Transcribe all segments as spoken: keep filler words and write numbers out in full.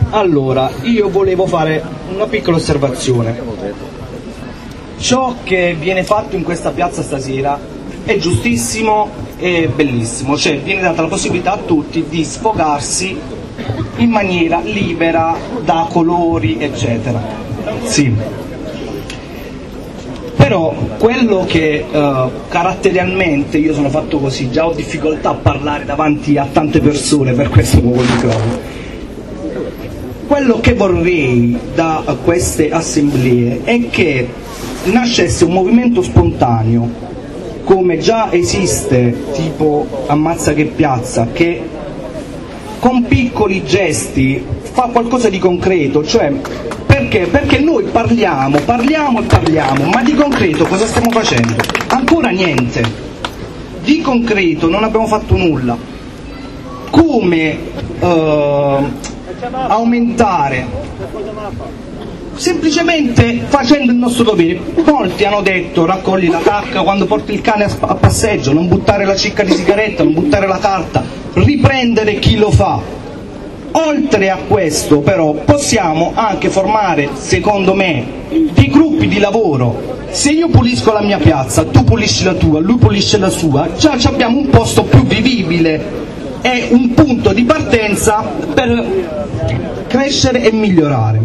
Allora, io volevo fare una piccola osservazione. Ciò che viene fatto in questa piazza stasera è giustissimo e bellissimo, cioè viene data la possibilità a tutti di sfogarsi in maniera libera da colori, eccetera. Sì. Però quello che uh, caratterialmente io sono fatto così, già ho difficoltà a parlare davanti a tante persone per questo nuovo microfono. Quello che vorrei da queste assemblee è che nascesse un movimento spontaneo, come già esiste, tipo Ammazza che piazza, che con piccoli gesti fa qualcosa di concreto, cioè perché? Perché noi parliamo, parliamo e parliamo, ma di concreto cosa stiamo facendo? Ancora niente. Di concreto non abbiamo fatto nulla. Come uh, aumentare? Semplicemente facendo il nostro dovere. Molti hanno detto raccogli la cacca quando porti il cane a passeggio, non buttare la cicca di sigaretta, non buttare la carta, riprendere chi lo fa. Oltre a questo però possiamo anche formare, secondo me, dei gruppi di lavoro. Se io pulisco la mia piazza, tu pulisci la tua, lui pulisce la sua, già abbiamo un posto più vivibile, è un punto di partenza per crescere e migliorare.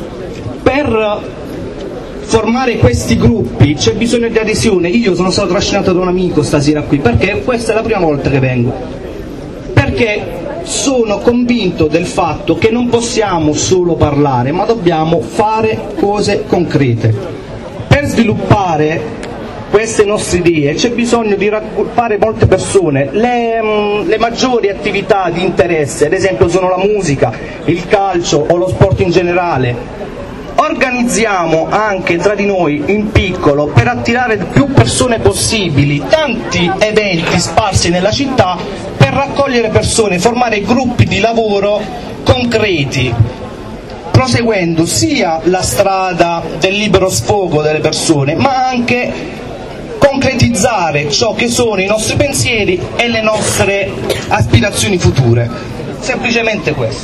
Per formare questi gruppi c'è bisogno di adesione. Io sono stato trascinato da un amico stasera qui perché questa è la prima volta che vengo, perché sono convinto del fatto che non possiamo solo parlare, ma dobbiamo fare cose concrete. Per sviluppare queste nostre idee c'è bisogno di raggruppare molte persone. Le, mh, le maggiori attività di interesse, ad esempio, sono la musica, il calcio o lo sport in generale. Organizziamo anche tra di noi in piccolo, per attirare più persone possibili, tanti eventi sparsi nella città per raccogliere persone, formare gruppi di lavoro concreti, proseguendo sia la strada del libero sfogo delle persone, ma anche concretizzare ciò che sono i nostri pensieri e le nostre aspirazioni future. Semplicemente questo.